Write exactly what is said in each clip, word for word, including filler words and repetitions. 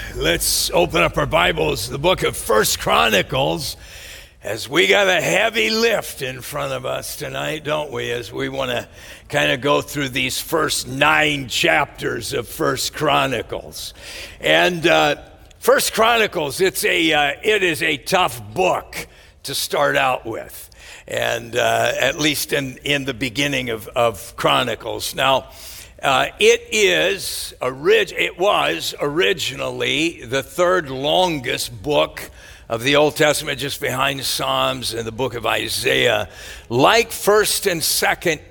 Let's open up our Bibles, the book of First Chronicles, as we got a heavy lift in front of us tonight, don't we? As we want to kind of go through these first nine chapters of First Chronicles. And uh, First Chronicles, it's a uh, it is a tough book to start out with, and uh, at least in, in the beginning of, of Chronicles. Now, Uh, it is, orig- it was originally the third longest book of the Old Testament, just behind Psalms and the book of Isaiah. Like First and Second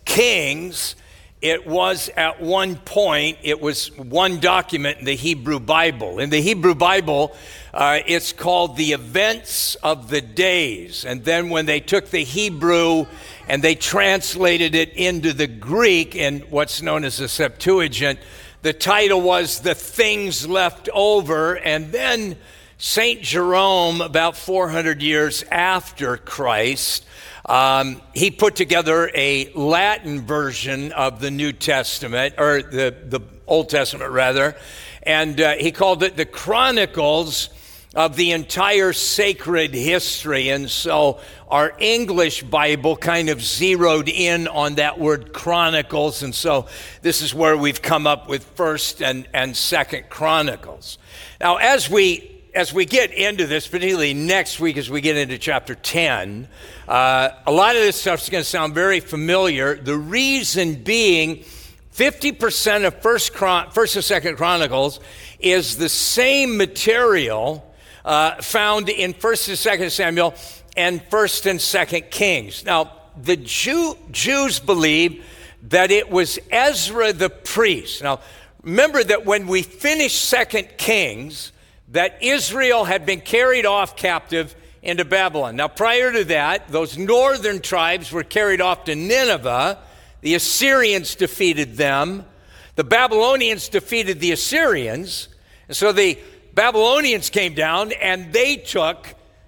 Kings, it was at one point, it was one document in the Hebrew Bible. In the Hebrew Bible, uh, it's called the Events of the Days. And then when they took the Hebrew and they translated it into the Greek in what's known as the Septuagint, the title was The Things Left Over. And then Saint Jerome, about four hundred years after Christ, um, he put together a Latin version of the New Testament, or the, the Old Testament rather, and uh, he called it the Chronicles of the entire sacred history. And so our English Bible kind of zeroed in on that word Chronicles, and so this is where we've come up with First and, and Second Chronicles. Now, as we as we get into this, particularly next week as we get into chapter ten, uh, a lot of this stuff is going to sound very familiar. The reason being, fifty percent of First, Chron- First and Second Chronicles is the same material Uh, found in First and Second Samuel and First and Second Kings. Now, the Jew, Jews believe that it was Ezra the priest. Now, remember that when we finished Second Kings, that Israel had been carried off captive into Babylon. Now, prior to that, those northern tribes were carried off to Nineveh. The Assyrians defeated them. The Babylonians defeated the Assyrians. And so the Babylonians came down and they took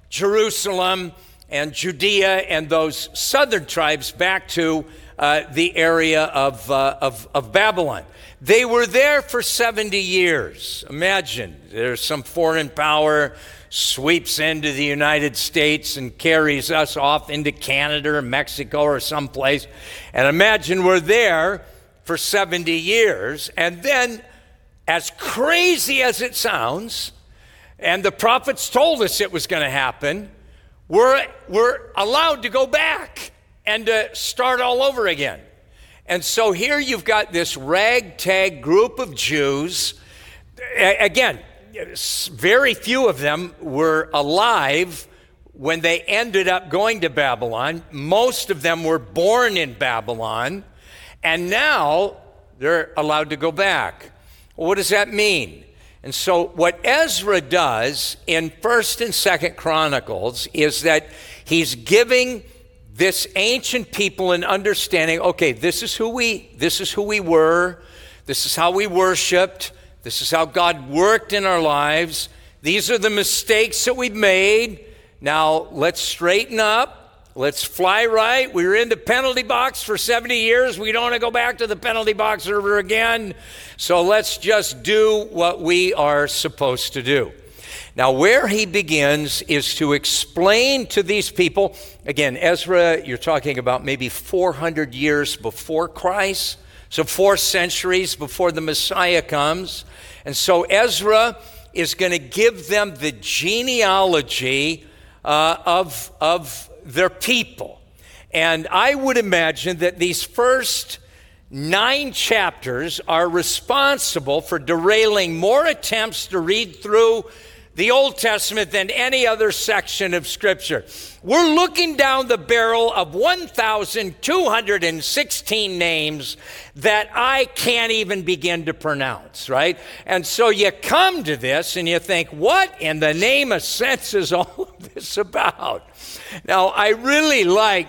Jerusalem and Judea and those southern tribes back to uh, the area of, uh, of, of Babylon. They were there for seventy years. Imagine, there's some foreign power sweeps into the United States and carries us off into Canada or Mexico or someplace. And imagine we're there for seventy years. And then, as crazy as it sounds, and the prophets told us it was going to happen, we're, we're allowed to go back and to start all over again. And so here you've got this ragtag group of Jews. A- again, very few of them were alive when they ended up going to Babylon. Most of them were born in Babylon, and now they're allowed to go back. What does that mean? And so what Ezra does in First and Second Chronicles is that he's giving this ancient people an understanding. Okay, this is who we this is who we were. This is how we worshiped. This is how God worked in our lives. These are the mistakes that we've made. Now let's straighten up. Let's fly right. We were in the penalty box for seventy years. We don't want to go back to the penalty box ever again. So let's just do what we are supposed to do. Now, where he begins is to explain to these people, again, Ezra, you're talking about maybe four hundred years before Christ, so four centuries before the Messiah comes. And so Ezra is going to give them the genealogy uh, of, of their people. And I would imagine that these first nine chapters are responsible for derailing more attempts to read through the Old Testament than any other section of Scripture. We're looking down the barrel of one thousand two hundred sixteen names that I can't even begin to pronounce, right? And so you come to this and you think, what in the name of sense is all of this about? Now, I really like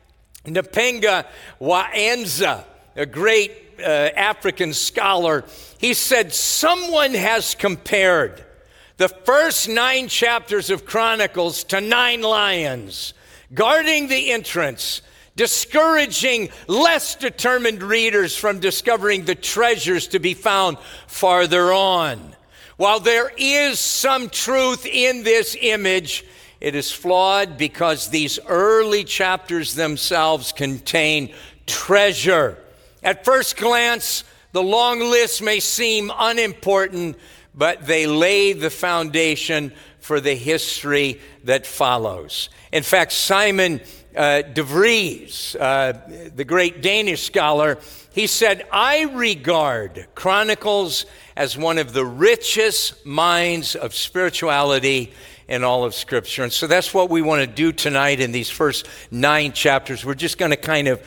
Npenga Waenza, a great uh, African scholar. He said, someone has compared the first nine chapters of Chronicles to nine lions, guarding the entrance, discouraging less determined readers from discovering the treasures to be found farther on. While there is some truth in this image, it is flawed because these early chapters themselves contain treasure. At first glance, the long list may seem unimportant, but they lay the foundation for the history that follows. In fact, Simon uh, de Vries, uh, the great Danish scholar, he said, "I regard Chronicles as one of the richest mines of spirituality in all of Scripture." And so that's what we want to do tonight in these first nine chapters. We're just going to kind of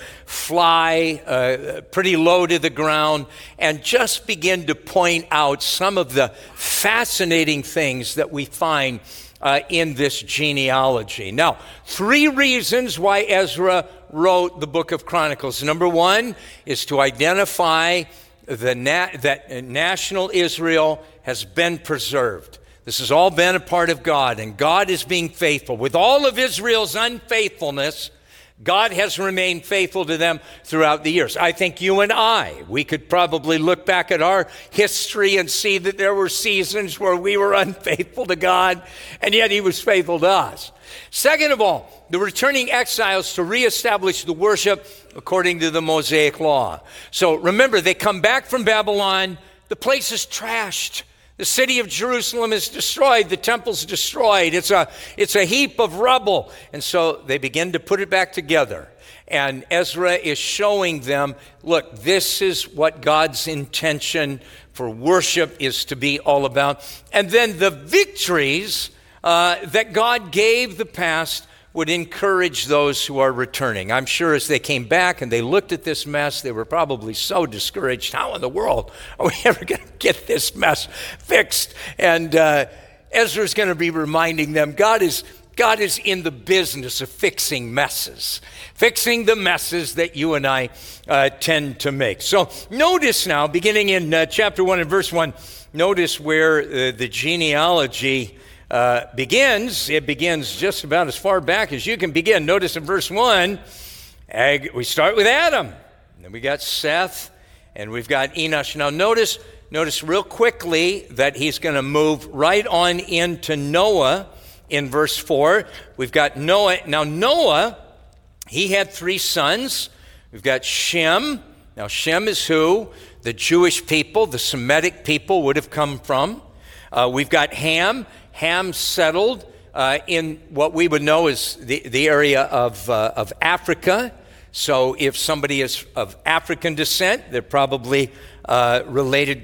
fly uh, pretty low to the ground and just begin to point out some of the fascinating things that we find uh, in this genealogy. Now, three reasons why Ezra wrote the book of Chronicles. Number one is to identify the na- that national Israel has been preserved. This has all been a part of God, and God is being faithful. With all of Israel's unfaithfulness, God has remained faithful to them throughout the years. I think you and I, we could probably look back at our history and see that there were seasons where we were unfaithful to God, and yet He was faithful to us. Second of all, the returning exiles to reestablish the worship according to the Mosaic law. So remember, they come back from Babylon, the place is trashed. The city of Jerusalem is destroyed. The temple's destroyed. It's a, it's a heap of rubble. And so they begin to put it back together. And Ezra is showing them, look, this is what God's intention for worship is to be all about. And then the victories uh, that God gave the past would encourage those who are returning. I'm sure as they came back and they looked at this mess, they were probably so discouraged. How in the world are we ever going to get this mess fixed? And uh, Ezra's going to be reminding them, God is God is in the business of fixing messes, fixing the messes that you and I uh, tend to make. So notice now, beginning in uh, chapter one and verse one, notice where uh, the genealogy Uh, begins. It begins just about as far back as you can begin. Notice in verse one, we start with Adam, and then we got Seth, and we've got Enosh. Now notice, notice real quickly that he's going to move right on into Noah in verse four. We've got Noah. Now Noah, he had three sons. We've got Shem. Now Shem is who the Jewish people, the Semitic people would have come from. Uh, we've got Ham. Ham settled uh, in what we would know as the, the area of, uh, of Africa. So if somebody is of African descent, they're probably uh, related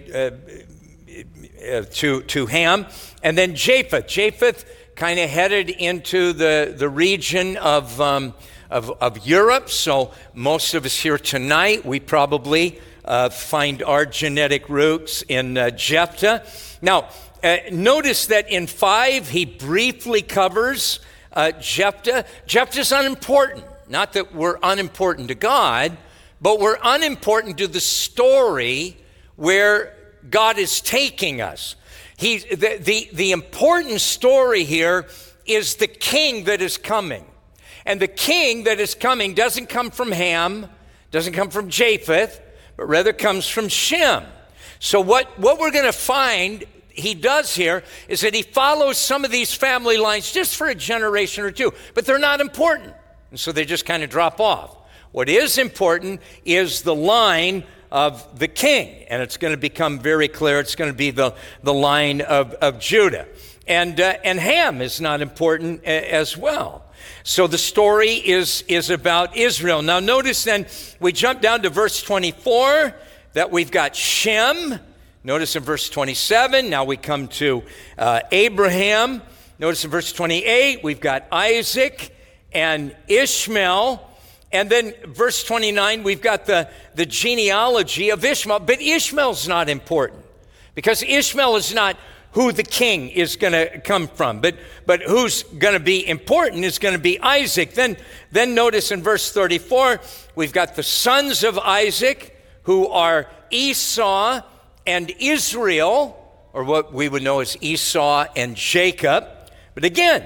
uh, to, to Ham. And then Japheth. Japheth kind of headed into the, the region of, um, of, of Europe. So most of us here tonight, we probably uh, find our genetic roots in uh, Jephthah. Now, Uh, notice that in five, he briefly covers uh, Jephthah. Jephthah's unimportant. Not that we're unimportant to God, but we're unimportant to the story where God is taking us. He, the, the, the important story here is the king that is coming. And the king that is coming doesn't come from Ham, doesn't come from Japheth, but rather comes from Shem. So what, what we're going to find he does here is that he follows some of these family lines just for a generation or two, but they're not important. And so they just kind of drop off. What is important is the line of the king, and it's going to become very clear. It's going to be the, the line of, of Judah. And, uh, and Ham is not important a, as well. So the story is, is about Israel. Now notice then, we jump down to verse twenty-four, that we've got Shem. Notice in verse twenty-seven, now we come to uh, Abraham. Notice in verse twenty-eight, we've got Isaac and Ishmael. And then verse twenty-nine, we've got the, the genealogy of Ishmael. But Ishmael's not important because Ishmael is not who the king is going to come from. But, but who's going to be important is going to be Isaac. Then, then notice in verse thirty-four, we've got the sons of Isaac who are Esau and Israel, or what we would know as Esau and Jacob. But again,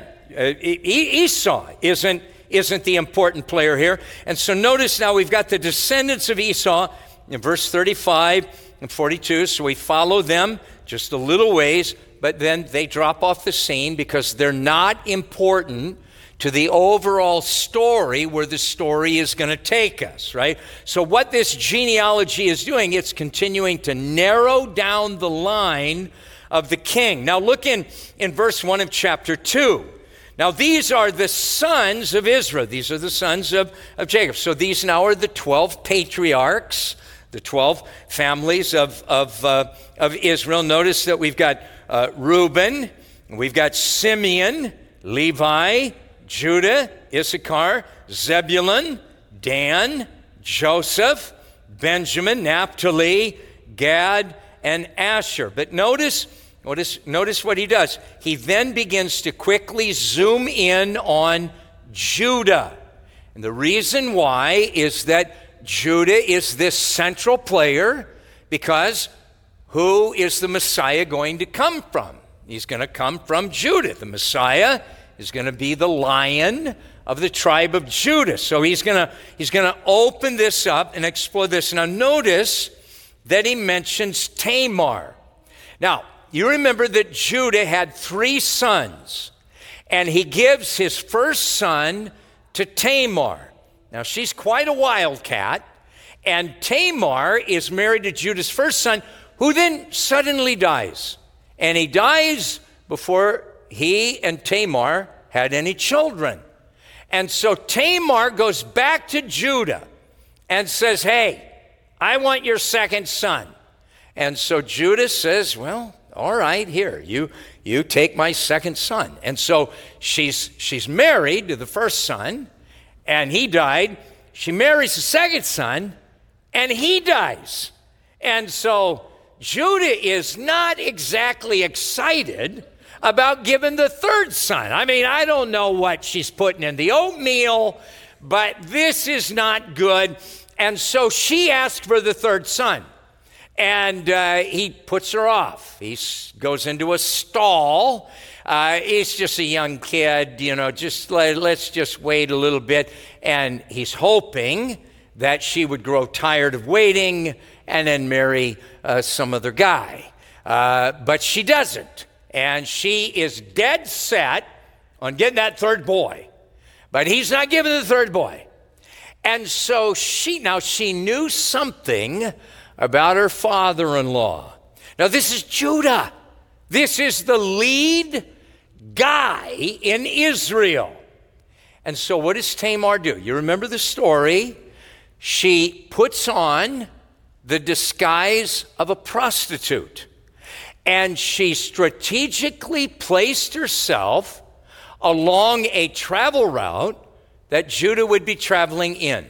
Esau isn't, isn't the important player here. And so notice now we've got the descendants of Esau in verse thirty-five. and forty-two. So we follow them just a little ways, but then they drop off the scene because they're not important to the overall story where the story is going to take us, right? So what this genealogy is doing, it's continuing to narrow down the line of the king. Now look in, in verse one of chapter two. Now these are the sons of Israel. These are the sons of, of Jacob. So these now are the twelve patriarchs, the twelve families of, of, uh, of Israel. Notice that we've got uh, Reuben, we've got Simeon, Levi, Judah, Issachar, Zebulun, Dan, Joseph, Benjamin, Naphtali, Gad, and Asher. But notice, notice, notice what he does. He then begins to quickly zoom in on Judah. And the reason why is that Judah is this central player, because who is the Messiah going to come from? He's going to come from Judah. The Messiah is going to be the Lion of the tribe of Judah. So he's going to he's going to open this up and explore this. Now notice that he mentions Tamar. Now, you remember that Judah had three sons, and he gives his first son to Tamar. Now, she's quite a wildcat, and Tamar is married to Judah's first son, who then suddenly dies. And he dies before he and Tamar had any children. And so Tamar goes back to Judah and says, hey, I want your second son. And so Judah says, well, all right, here, you, you take my second son. And so she's, she's married to the first son, and he died. She marries the second son, and he dies. And so Judah is not exactly excited about giving the third son. I mean, I don't know what she's putting in the oatmeal, but this is not good. And so she asked for the third son, and uh, he puts her off. He goes into a stall. Uh, he's just a young kid, you know, just let, let's just wait a little bit. And he's hoping that she would grow tired of waiting and then marry uh, some other guy. Uh, but she doesn't. And she is dead set on getting that third boy. But he's not giving the third boy. And so she, now she knew something about her father-in-law. Now this is Judah. This is the lead guy in Israel. And so what does Tamar do? You remember the story. She puts on the disguise of a prostitute. And she strategically placed herself along a travel route that Judah would be traveling in.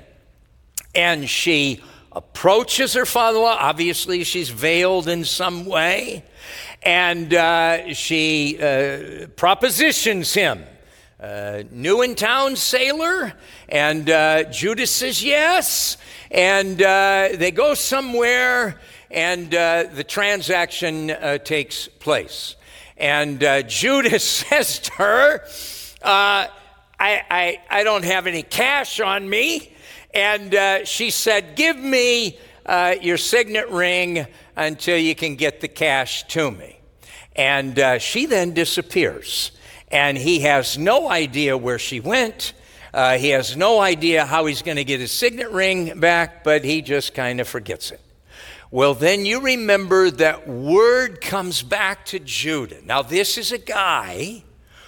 And she approaches her father-in-law. Obviously, she's veiled in some way. And uh, she uh, propositions him. Uh, new in town sailor. And uh, Judah says yes. And uh, they go somewhere. And uh, the transaction uh, takes place. And uh, Judah says to her, uh, I, I, I don't have any cash on me. And uh, she said, give me uh, your signet ring until you can get the cash to me. And uh, she then disappears. And he has no idea where she went. Uh, he has no idea how he's going to get his signet ring back, but he just kind of forgets it. Well, then you remember that word comes back to Judah. Now, this is a guy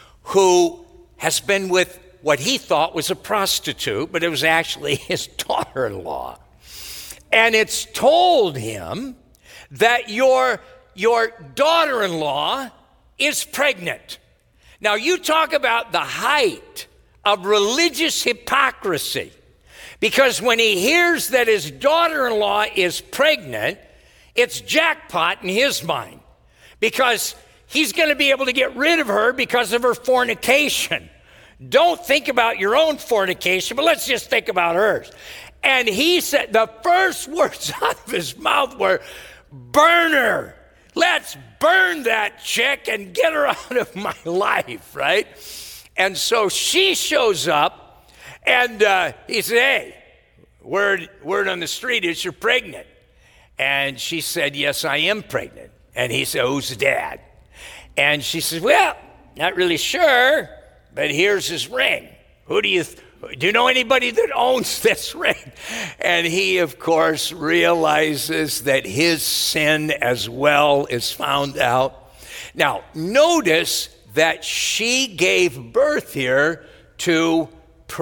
who has been with what he thought was a prostitute, but it was actually his daughter-in-law. And it's told him that your, your daughter-in-law is pregnant. Now, you talk about the height of religious hypocrisy. Because when he hears that his daughter-in-law is pregnant, it's jackpot in his mind. Because he's going to be able to get rid of her because of her fornication. Don't think about your own fornication, but let's just think about hers. And he said, the first words out of his mouth were, burn her. Let's burn that chick and get her out of my life, right? And so she shows up. And uh, he said, hey, word, word on the street is you're pregnant. And she said, yes, I am pregnant. And he said, who's the dad? And she says, well, not really sure, but here's his ring. Who do you, th- do you know anybody that owns this ring? And he, of course, realizes that his sin as well is found out. Now, notice that she gave birth here to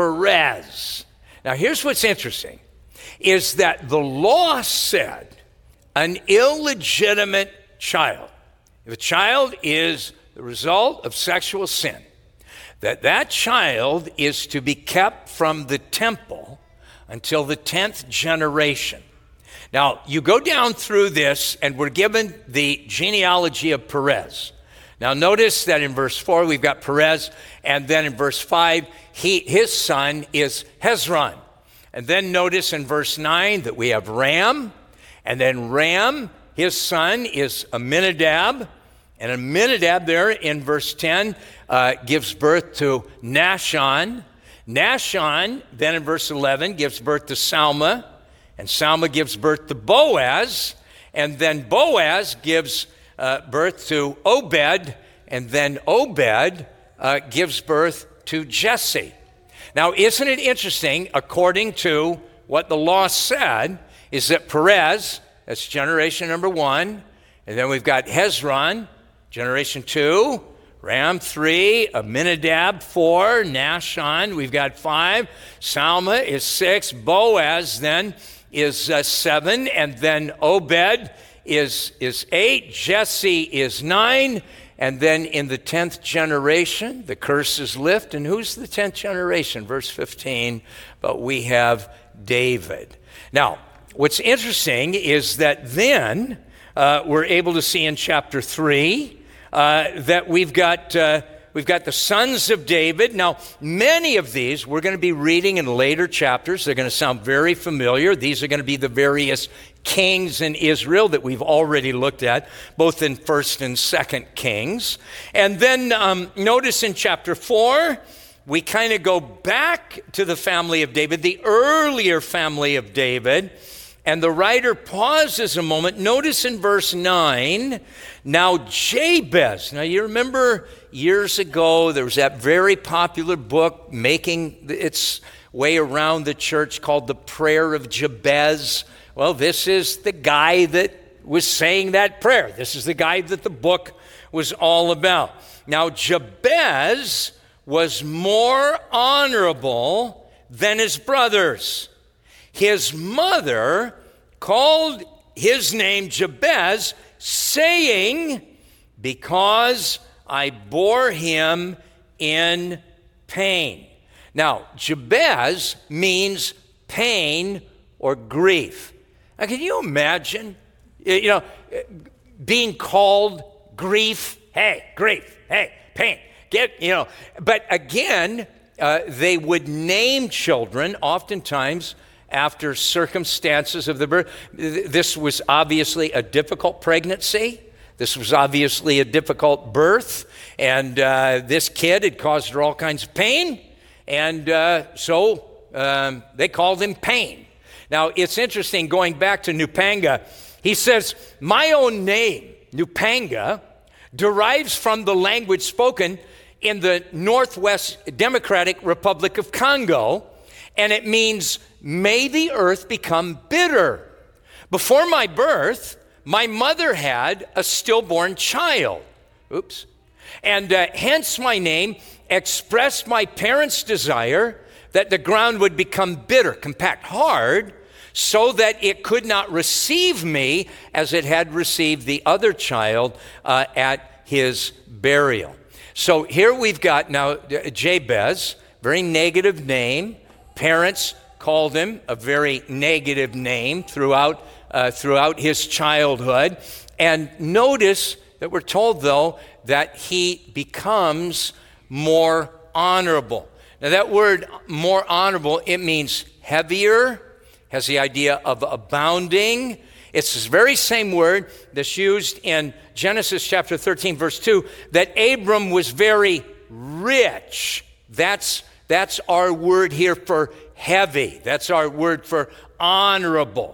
Perez. Now, here's what's interesting, is that the law said an illegitimate child, if a child is the result of sexual sin, that that child is to be kept from the temple until the tenth generation. Now, you go down through this, and we're given the genealogy of Perez. Now, notice that in verse four, we've got Perez, and then in verse five, he, his son is Hezron. And then notice in verse nine that we have Ram, and then Ram, his son is Amminadab, and Amminadab there in verse ten uh, gives birth to Nahshon. Nahshon then in verse eleven gives birth to Salma, and Salma gives birth to Boaz, and then Boaz gives uh, birth to Obed, and then Obed uh, gives birth to Jesse. Now, isn't it interesting, according to what the law said, is that Perez, that's generation number one, and then we've got Hezron, generation two, Ram three, Amminadab four, Nahshon, we've got five, Salma is six, Boaz then is uh, seven, and then Obed is, is eight, Jesse is nine, and then in the tenth generation, the curse is lifted. And who's the tenth generation? Verse fifteen, but we have David. Now, what's interesting is that then uh, we're able to see in chapter three uh, that we've got uh, we've got the sons of David. Now, many of these we're going to be reading in later chapters. They're going to sound very familiar. These are going to be the various kings in Israel that we've already looked at, both in First and Second Kings. And then um, notice in chapter four, we kind of go back to the family of David, the earlier family of David, and the writer pauses a moment. Notice in verse nine, now Jabez. Now you remember years ago, there was that very popular book making its way around the church called The Prayer of Jabez. Well, this is the guy that was saying that prayer. This is the guy that the book was all about. Now, Jabez was more honorable than his brothers. His mother called his name Jabez, saying, because I bore him in pain. Now, Jabez means pain or grief. Now, can you imagine, you know, being called grief? Hey, grief. Hey, pain. Get, you know. But again, uh, they would name children oftentimes after circumstances of the birth. This was obviously a difficult pregnancy. This was obviously a difficult birth. And uh, this kid had caused her all kinds of pain. And uh, so um, they called him Pain. Now, it's interesting, going back to Nupanga, he says, my own name, Nupanga, derives from the language spoken in the Northwest Democratic Republic of Congo, and it means, may the earth become bitter. Before my birth, my mother had a stillborn child. Oops. And uh, hence my name expressed my parents' desire that the ground would become bitter, compact, hard, so that it could not receive me as it had received the other child uh, at his burial. So here we've got now Jabez, very negative name. Parents called him a very negative name throughout, uh, throughout his childhood. And notice that we're told, though, that he becomes more honorable. Now, that word more honorable, it means heavier, has the idea of abounding. It's this very same word that's used in Genesis chapter thirteen, verse two, that Abram was very rich. That's, that's our word here for heavy. That's our word for honorable.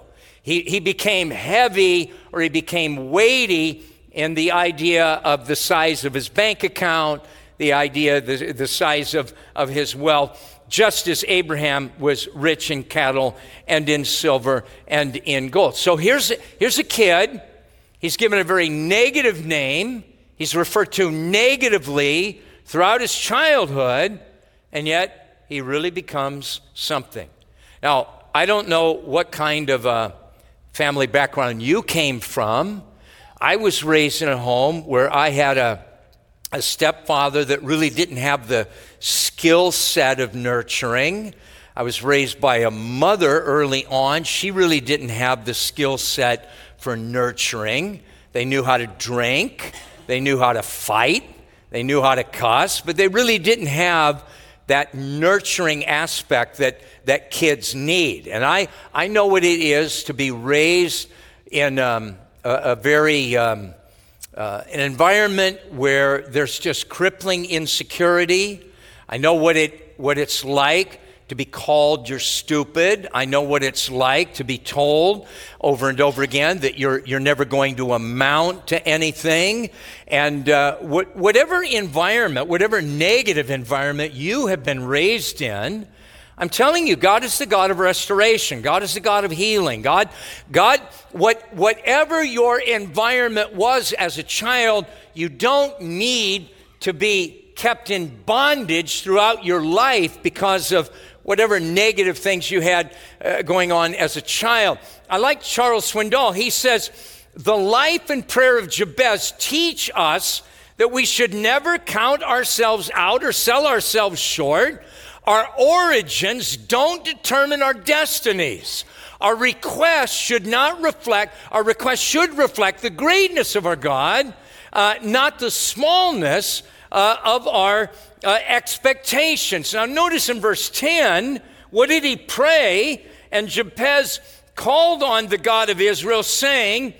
He, he became heavy, or he became weighty in the idea of the size of his bank account, the idea, the, the size of, of his wealth, just as Abraham was rich in cattle and in silver and in gold. So here's, here's a kid. He's given a very negative name. He's referred to negatively throughout his childhood, and yet he really becomes something. Now, I don't know what kind of a family background you came from. I was raised in a home where I had a, a stepfather that really didn't have the skill set of nurturing. I was raised by a mother early on. She really didn't have the skill set for nurturing. They knew how to drink. They knew how to fight. They knew how to cuss, but they really didn't have that nurturing aspect that, that kids need. And I, I know what it is to be raised in um, a, a very, um, uh, an environment where there's just crippling insecurity. I know what it, what it's like to be called you're stupid. I know what it's like to be told over and over again that you're you're never going to amount to anything. And uh, what, whatever environment, whatever negative environment you have been raised in, I'm telling you, God is the God of restoration. God is the God of healing. God, God, what whatever your environment was as a child, you don't need to be kept in bondage throughout your life because of whatever negative things you had uh, going on as a child. I like Charles Swindoll. He says, the life and prayer of Jabez teach us that we should never count ourselves out or sell ourselves short. Our origins don't determine our destinies. Our requests should not reflect, our requests should reflect the greatness of our God, uh, not the smallness uh, of our Uh, expectations. Now notice in verse ten, what did he pray? And Jabez called on the God of Israel, saying,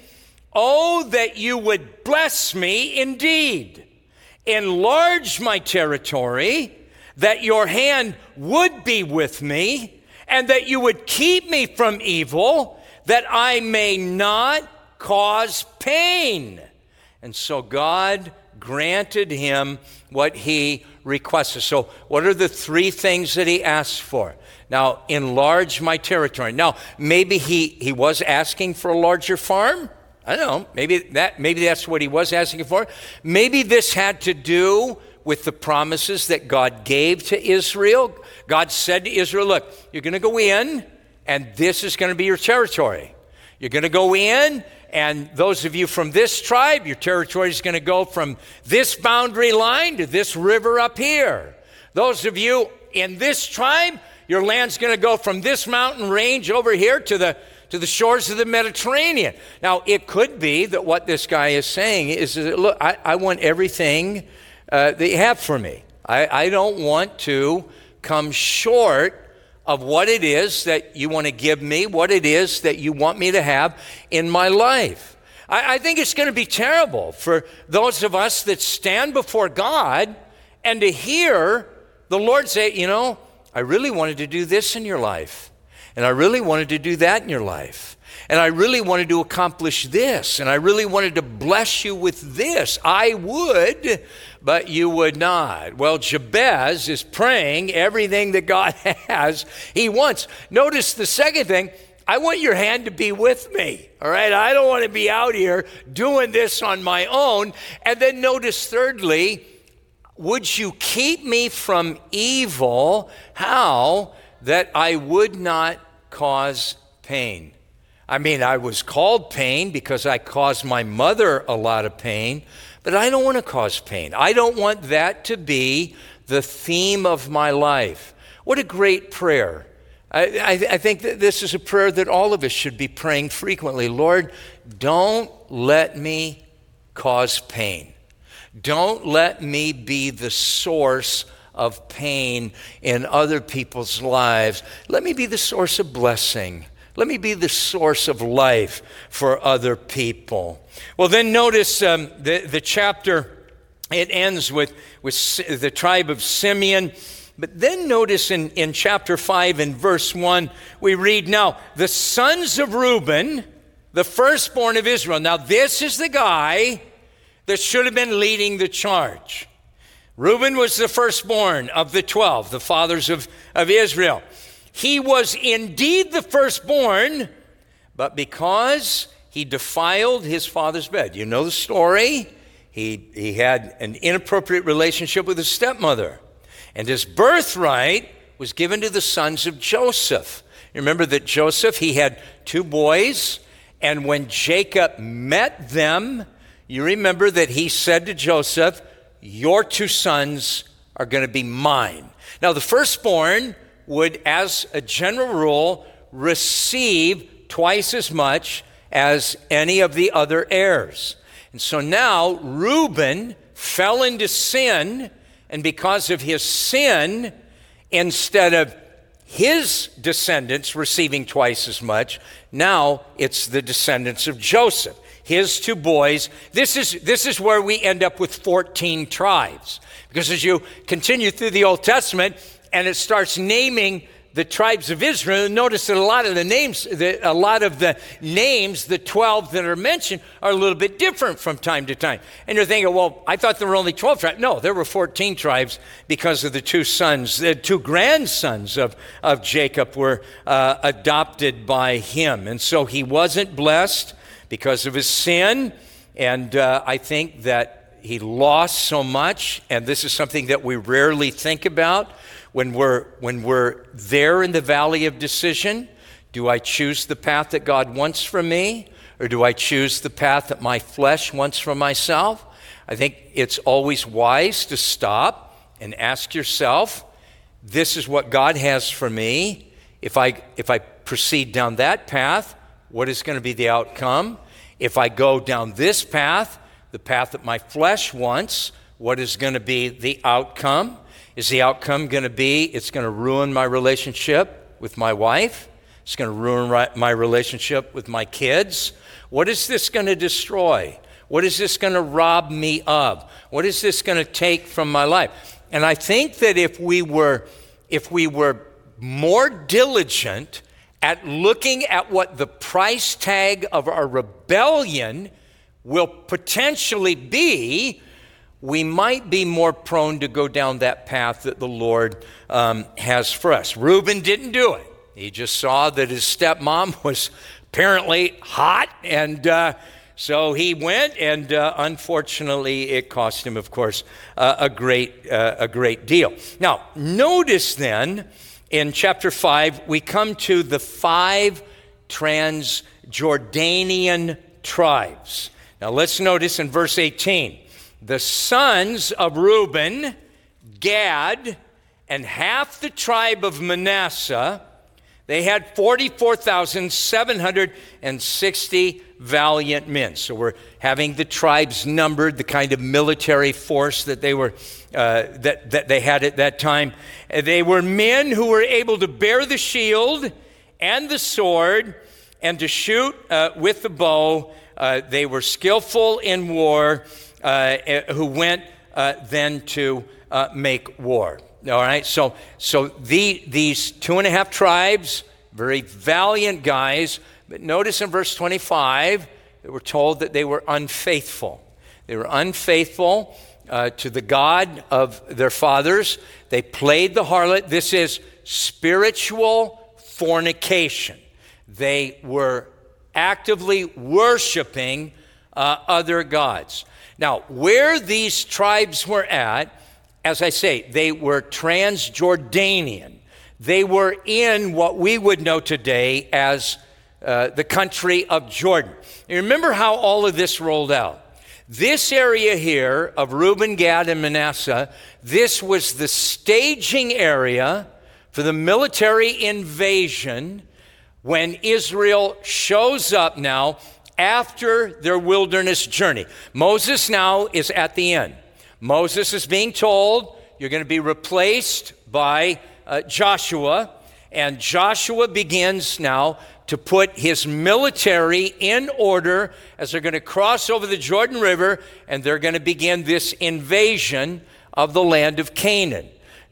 oh, that you would bless me indeed, enlarge my territory, that your hand would be with me, and that you would keep me from evil, that I may not cause pain. And so God granted him what he requested. So what are the three things that he asked for? Now, enlarge my territory. Now, maybe he, he was asking for a larger farm. I don't know. Maybe that maybe that's what he was asking for. Maybe this had to do with the promises that God gave to Israel. God said to Israel, look, you're going to go in, and this is going to be your territory. You're going to go in, and those of you from this tribe, your territory is going to go from this boundary line to this river up here. Those of you in this tribe, your land's going to go from this mountain range over here to the to the shores of the Mediterranean. Now, it could be that what this guy is saying is, that, look, I, I want everything uh, that you have for me. I, I don't want to come short of what it is that you want to give me, what it is that you want me to have in my life. I, I think it's going to be terrible for those of us that stand before God and to hear the Lord say, you know, I really wanted to do this in your life, and I really wanted to do that in your life, and I really wanted to accomplish this, and I really wanted to bless you with this. I would, but you would not. Well, Jabez is praying everything that God has, he wants. Notice the second thing, I want your hand to be with me, all right? I don't want to be out here doing this on my own. And then notice thirdly, would you keep me from evil? How? That I would not cause pain. I mean, I was called pain because I caused my mother a lot of pain, but I don't want to cause pain. I don't want that to be the theme of my life. What a great prayer. I, I, I think that this is a prayer that all of us should be praying frequently. Lord, don't let me cause pain. Don't let me be the source of pain in other people's lives. Let me be the source of blessing. Let me be the source of life for other people. Well, then notice um, the, the chapter, it ends with, with the tribe of Simeon. But then notice in, in chapter five and verse one, we read, now, the sons of Reuben, the firstborn of Israel. Now, this is the guy that should have been leading the charge. Reuben was the firstborn of the twelve, the fathers of, of Israel. He was indeed the firstborn, but because he defiled his father's bed. You know the story. He, he had an inappropriate relationship with his stepmother. And his birthright was given to the sons of Joseph. You remember that Joseph, he had two boys, and when Jacob met them, you remember that he said to Joseph, your two sons are going to be mine. Now, the firstborn would, as a general rule, receive twice as much as any of the other heirs. And so now Reuben fell into sin, and because of his sin, instead of his descendants receiving twice as much, now it's the descendants of Joseph, his two boys. This is, this is where we end up with fourteen tribes. Because as you continue through the Old Testament and it starts naming the tribes of Israel, notice that a lot of the names, a lot of the names, the twelve that are mentioned, are a little bit different from time to time. And you're thinking, well, I thought there were only twelve tribes. No, there were fourteen tribes because of the two sons, the two grandsons of, of Jacob were uh, adopted by him. And so he wasn't blessed because of his sin. And uh, I think that he lost so much. And this is something that we rarely think about. When we're, when we're there in the valley of decision, do I choose the path that God wants for me, or do I choose the path that my flesh wants for myself? I think it's always wise to stop and ask yourself, this is what God has for me. If I, if I proceed down that path, what is going to be the outcome? If I go down this path, the path that my flesh wants, what is going to be the outcome? Is the outcome going to be, it's going to ruin my relationship with my wife? It's going to ruin my relationship with my kids? What is this going to destroy? What is this going to rob me of? What is this going to take from my life? And I think that if we were, if we were more diligent at looking at what the price tag of our rebellion will potentially be, we might be more prone to go down that path that the Lord um, has for us. Reuben didn't do it. He just saw that his stepmom was apparently hot, and uh, so he went, and uh, unfortunately it cost him, of course, uh, a great, uh, a great deal. Now, notice then, in chapter five, we come to the five Transjordanian tribes. Now, let's notice in verse eighteen. The sons of Reuben, Gad, and half the tribe of Manasseh, they had forty-four thousand seven hundred sixty valiant men. So we're having the tribes numbered, the kind of military force that they were uh, that, that they had at that time. They were men who were able to bear the shield and the sword and to shoot uh, with the bow. Uh, they were skillful in war. Uh, who went uh, then to uh, make war. All right, so so the, these two and a half tribes, very valiant guys, but notice in verse twenty-five, they were told that they were unfaithful. They were unfaithful uh, to the God of their fathers. They played the harlot. This is spiritual fornication. They were actively worshiping uh, other gods. Now, where these tribes were at, as I say, they were Transjordanian. They were in what we would know today as uh, the country of Jordan. You remember how all of this rolled out. This area here of Reuben, Gad, and Manasseh, this was the staging area for the military invasion when Israel shows up now after their wilderness journey. Moses now is at the end. Moses is being told, you're going to be replaced by uh, Joshua, and Joshua begins now to put his military in order as they're going to cross over the Jordan River, and they're going to begin this invasion of the land of Canaan.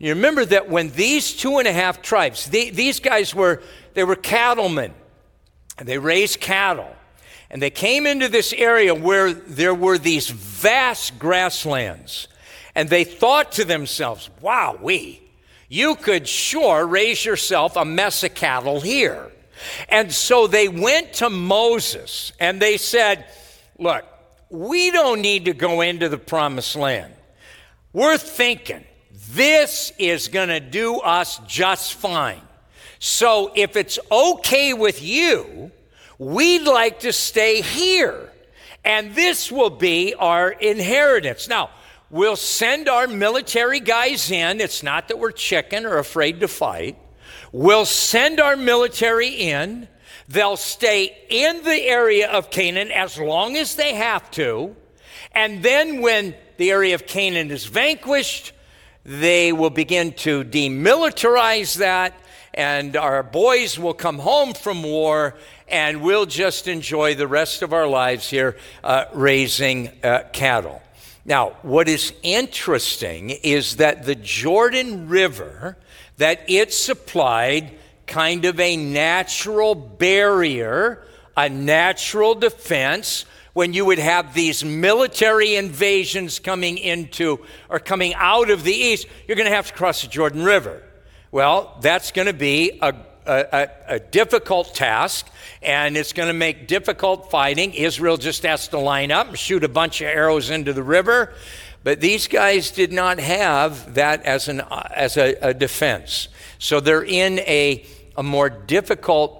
You remember that when these two and a half tribes, they, these guys were, they were cattlemen, and they raised cattle. And they came into this area where there were these vast grasslands. And they thought to themselves, wow, we, you could sure raise yourself a mess of cattle here. And so they went to Moses and they said, look, we don't need to go into the promised land. We're thinking this is going to do us just fine. So if it's okay with you, we'd like to stay here, and this will be our inheritance. Now, we'll send our military guys in. It's not that we're chicken or afraid to fight. We'll send our military in. They'll stay in the area of Canaan as long as they have to. And then when the area of Canaan is vanquished, they will begin to demilitarize that, and our boys will come home from war, and we'll just enjoy the rest of our lives here uh, raising uh, cattle. Now, what is interesting is that the Jordan River, that it supplied kind of a natural barrier, a natural defense, when you would have these military invasions coming into or coming out of the east. You're going to have to cross the Jordan River. Well, that's going to be a A, a, a difficult task, and it's going to make difficult fighting. Israel just has to line up and shoot a bunch of arrows into the river. But these guys did not have that as an as a, a defense. So they're in a, a more difficult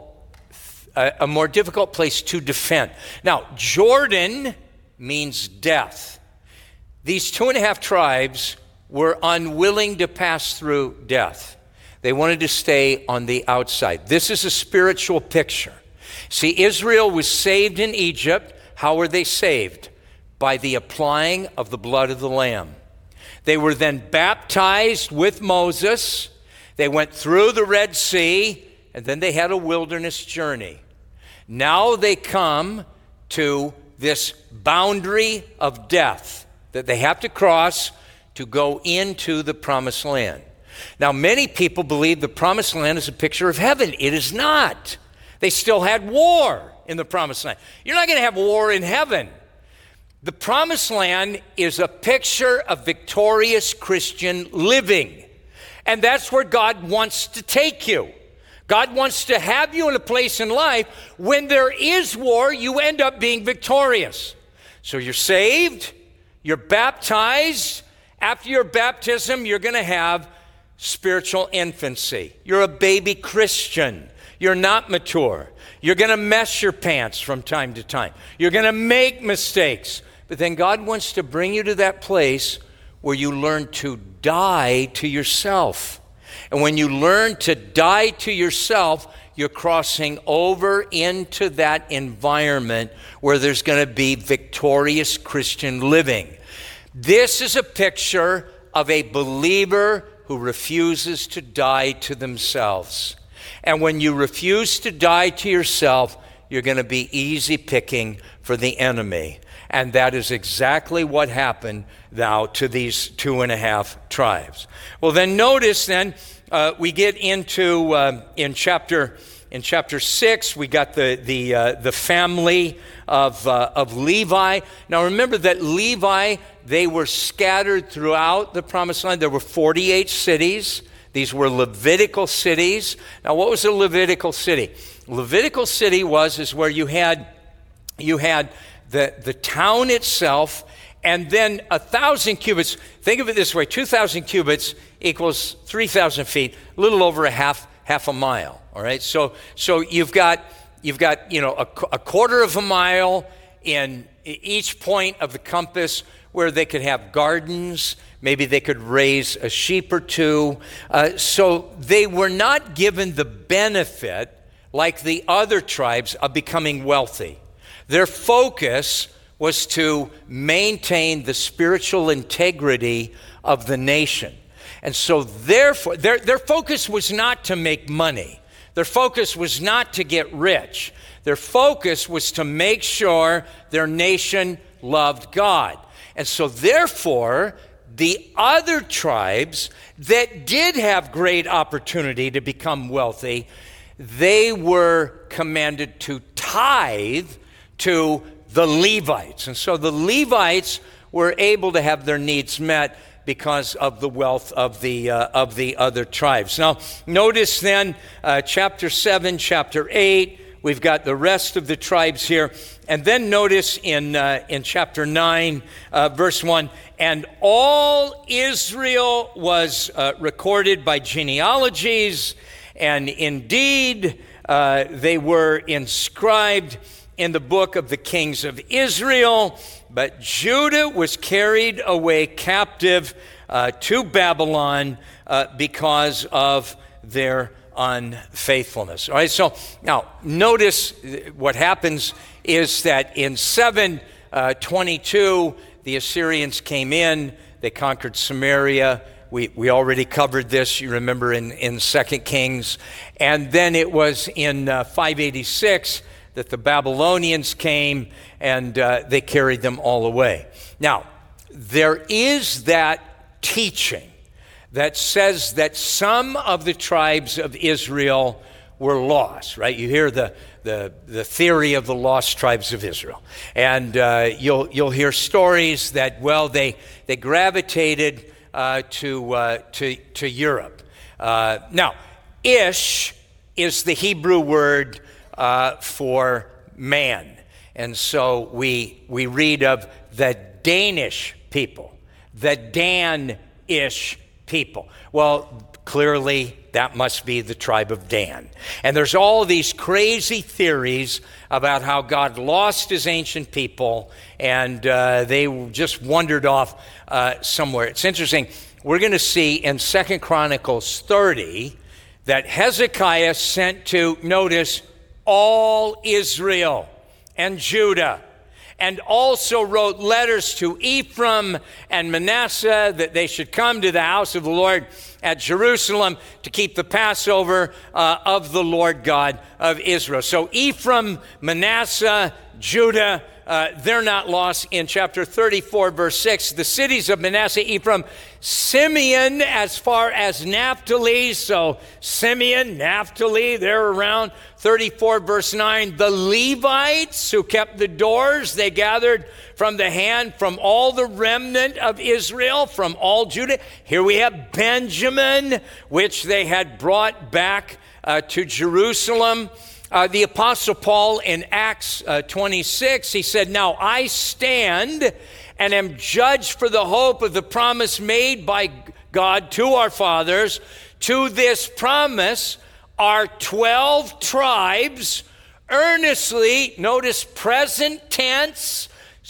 a, a more difficult place to defend. Now, Jordan means death. These two and a half tribes were unwilling to pass through death. They wanted to stay on the outside. This is a spiritual picture. See, Israel was saved in Egypt. How were they saved? By the applying of the blood of the Lamb. They were then baptized with Moses. They went through the Red Sea, and then they had a wilderness journey. Now they come to this boundary of death that they have to cross to go into the promised land. Now, many people believe the promised land is a picture of heaven. It is not. They still had war in the promised land. You're not going to have war in heaven. The promised land is a picture of victorious Christian living. And that's where God wants to take you. God wants to have you in a place in life when there is war, you end up being victorious. So you're saved, you're baptized. After your baptism, you're going to have spiritual infancy. You're a baby Christian. You're not mature. You're going to mess your pants from time to time. You're going to make mistakes. But then God wants to bring you to that place where you learn to die to yourself. And when you learn to die to yourself, you're crossing over into that environment where there's going to be victorious Christian living. This is a picture of a believer who refuses to die to themselves. And when you refuse to die to yourself, you're going to be easy picking for the enemy. And that is exactly what happened now to these two and a half tribes. Well, then notice then uh, we get into uh, in chapter in chapter six. We got the the uh, the family of uh, of Levi. Now remember that Levi, they were scattered throughout the promised land. There were forty-eight cities. These were Levitical cities. Now, what was a Levitical city? Levitical city was is where you had you had the the town itself, and then a thousand cubits. Think of it this way: two thousand cubits equals three thousand feet, a little over a half half a mile. All right, so so you've got you've got you know a, a quarter of a mile in each point of the compass where they could have gardens. Maybe they could raise a sheep or two. Uh, so they were not given the benefit, like the other tribes, of becoming wealthy. Their focus was to maintain the spiritual integrity of the nation. And so therefore, their, their focus was not to make money. Their focus was not to get rich. Their focus was to make sure their nation loved God. And so therefore, the other tribes that did have great opportunity to become wealthy, they were commanded to tithe to the Levites. And so the Levites were able to have their needs met because of the wealth of the uh, of the other tribes. Now, notice then uh, chapter seven, chapter eight, we've got the rest of the tribes here. And then notice in uh, in chapter nine, uh, verse one, and all Israel was uh, recorded by genealogies, and indeed uh, they were inscribed in the book of the kings of Israel. But Judah was carried away captive uh, to Babylon uh, because of their unfaithfulness. All right, so now notice what happens is that in seven twenty-two, the Assyrians came in, they conquered Samaria. We, we already covered this, you remember, in, in Second Kings. And then it was in uh, five eighty-six that the Babylonians came and uh, they carried them all away. Now, there is that teaching that says that some of the tribes of Israel were lost, right? You hear the the, the theory of the lost tribes of Israel. And uh, you'll you'll hear stories that, well, they they gravitated uh, to, uh, to, to Europe. Uh, now, Ish is the Hebrew word Uh, for man. And so we we read of the Danish people, the Dan-ish people. Well, clearly that must be the tribe of Dan. And there's all these crazy theories about how God lost his ancient people and uh, they just wandered off uh, somewhere. It's interesting. We're going to see in Second Chronicles thirty that Hezekiah sent to, notice, all Israel and Judah, and also wrote letters to Ephraim and Manasseh that they should come to the house of the Lord at Jerusalem to keep the Passover uh, of the Lord God of Israel. So Ephraim, Manasseh, Judah, uh, they're not lost. In chapter thirty-four, verse six, the cities of Manasseh, Ephraim, Simeon, as far as Naphtali. So Simeon, Naphtali, they're around. thirty-four, verse nine, the Levites who kept the doors, they gathered from the hand, from all the remnant of Israel, from all Judah. Here we have Benjamin, which they had brought back uh, to Jerusalem. Uh, the Apostle Paul in Acts uh, twenty-six, he said, now I stand and am judged for the hope of the promise made by God to our fathers. To this promise are twelve tribes earnestly, notice present tense,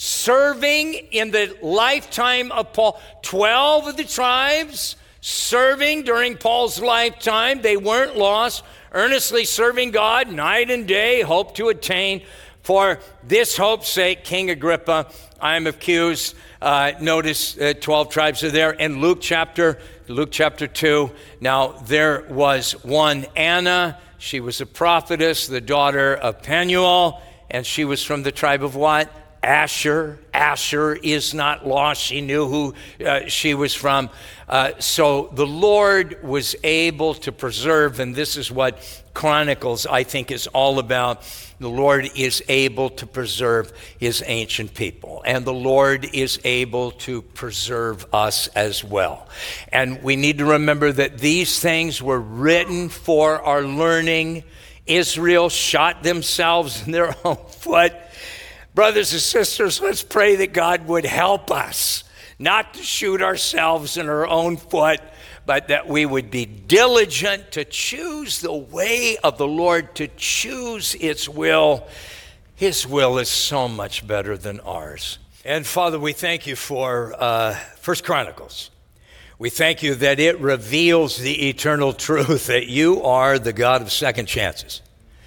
serving in the lifetime of Paul. twelve of the tribes serving during Paul's lifetime. They weren't lost. Earnestly serving God night and day, hope to attain. For this hope's sake, King Agrippa, I am accused. Uh, notice uh, twelve tribes are there. In Luke chapter, Luke chapter two, now there was one Anna. She was a prophetess, the daughter of Penuel, and she was from the tribe of what? Asher. Asher is not lost. She knew who uh, she was from. Uh, so the Lord was able to preserve, and this is what Chronicles, I think, is all about. The Lord is able to preserve his ancient people, and the Lord is able to preserve us as well. And we need to remember that these things were written for our learning. Israel shot themselves in their own foot. Brothers and sisters, let's pray that God would help us not to shoot ourselves in our own foot, but that we would be diligent to choose the way of the Lord, to choose its will. His will is so much better than ours. And Father, we thank you for uh, First Chronicles. We thank you that it reveals the eternal truth that you are the God of second chances.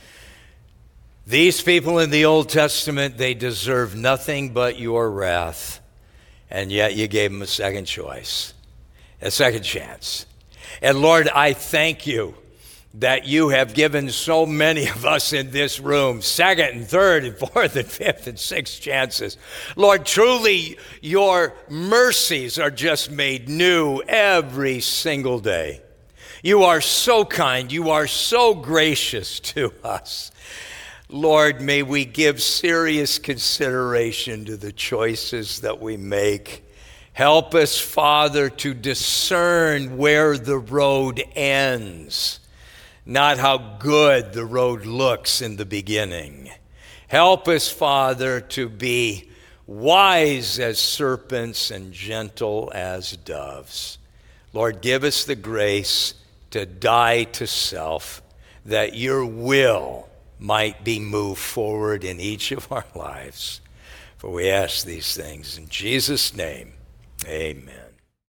These people in the Old Testament, they deserve nothing but your wrath, and yet you gave them a second choice, a second chance. And Lord, I thank you that you have given so many of us in this room second and third and fourth and fifth and sixth chances. Lord, truly your mercies are just made new every single day. You are so kind. You are so gracious to us. Lord, may we give serious consideration to the choices that we make. Help us, Father, to discern where the road ends, not how good the road looks in the beginning. Help us, Father, to be wise as serpents and gentle as doves. Lord, give us the grace to die to self, that your will might be moved forward in each of our lives. For we ask these things in Jesus' name, amen.